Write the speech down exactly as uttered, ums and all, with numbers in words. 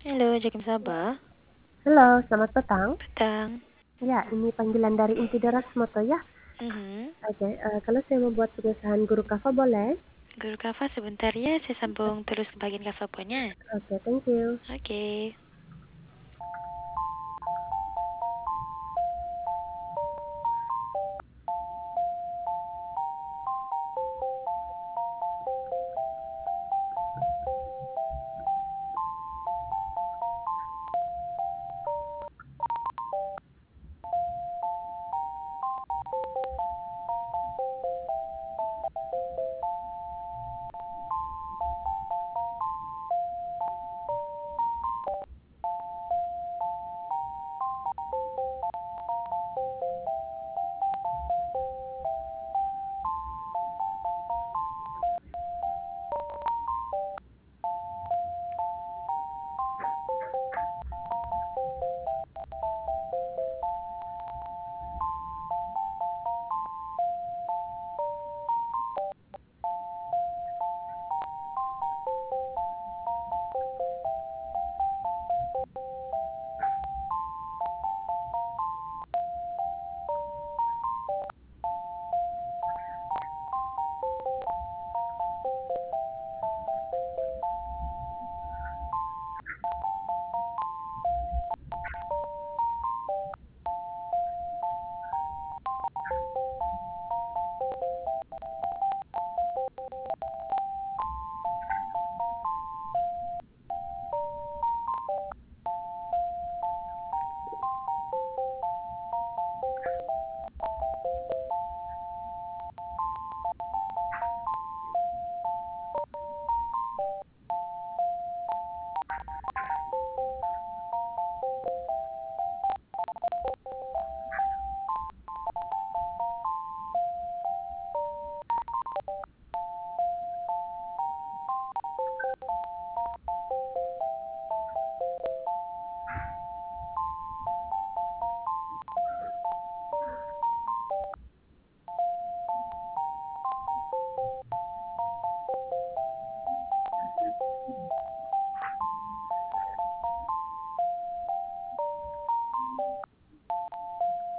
Halo, Jakim Sabah. Halo, selamat petang. Petang. Ya, ini panggilan dari inti Darasmoto ya? Mhm. Oke, eee, kalau saya mau buat pengesahan guru Kava boleh? Guru Kava sebentar ya, saya sambung terus ke bagian Kava punya. Oke, thank you. Oke.